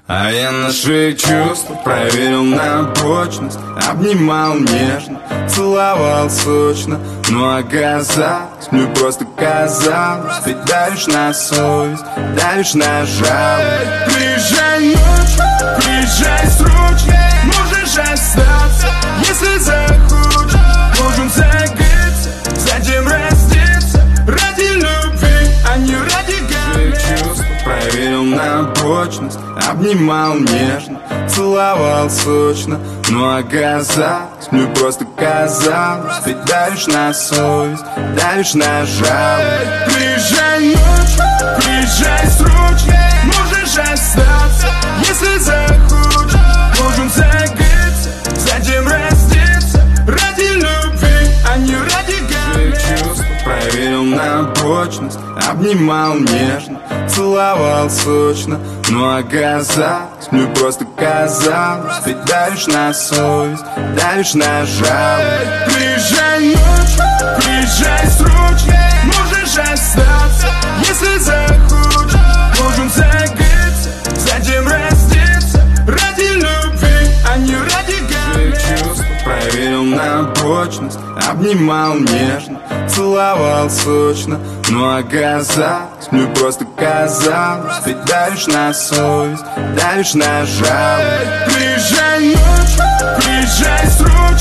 А я наши чувства проверил на прочность. Обнимал нежно, целовал сочно. Но оказалось, мне просто казалось, ты давишь на совесть, давишь на жалость. Приезжай ночью, приезжай срочно. Можешь остаться, если захочешь. Можем согреться, затем раздеться. Ради любви, а не ради чувств проверил на прочность. Обнимал нежно, целовал сочно. Но оказалось, мне просто казалось, ты давишь на совесть, давишь на жалость. Приезжай ночью, приезжай срочно. Можешь остаться, если захочешь. Можем согреться, затем раздеться. Ради любви, а не ради чувств проверил на прочность. Обнимал нежно, целовал сочно. Но оказалось, мне просто казалось, ты давишь на совесть, давишь на жалость. Приезжай ночью, приезжай срочно. Можешь остаться, если захочешь. Можем согреться, затем раздеться. Ради любви, а не ради чувств проверил на прочность. Обнимал нежно, целовал сочно. Но оказалось, мне просто казалось, ты давишь на совесть, давишь на жалость. Приезжай ночью, приезжай срочно.